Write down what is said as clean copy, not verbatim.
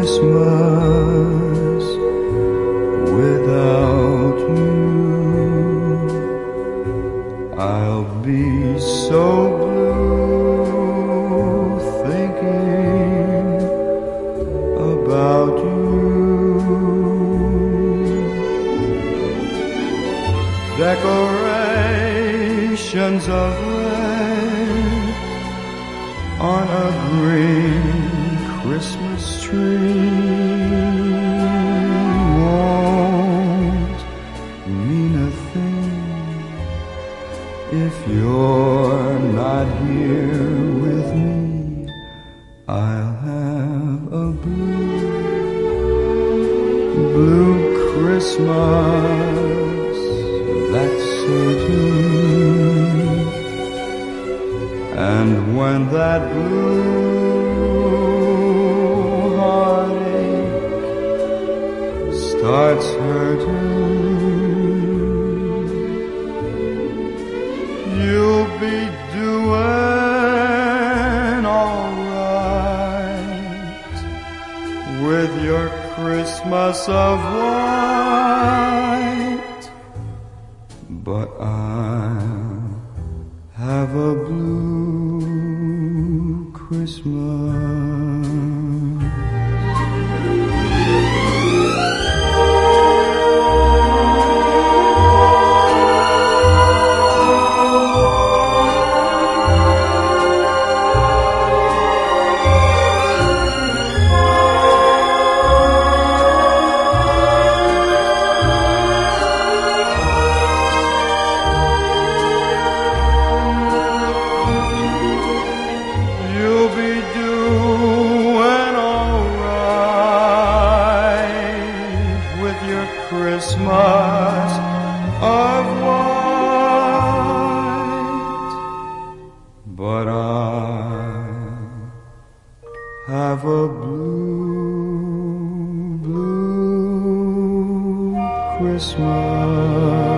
Christmas without you. I'll be so blue thinking about you. Decorations of red on a green Christmas tree won't mean a thing if you're not here with me. I'll have a blue Christmas, that's certain. And when that blue heartache starts hurting, you'll be doing alright with your Christmas of white. But I'll have a blue Christmas. Christmas of white, but I have a blue Christmas.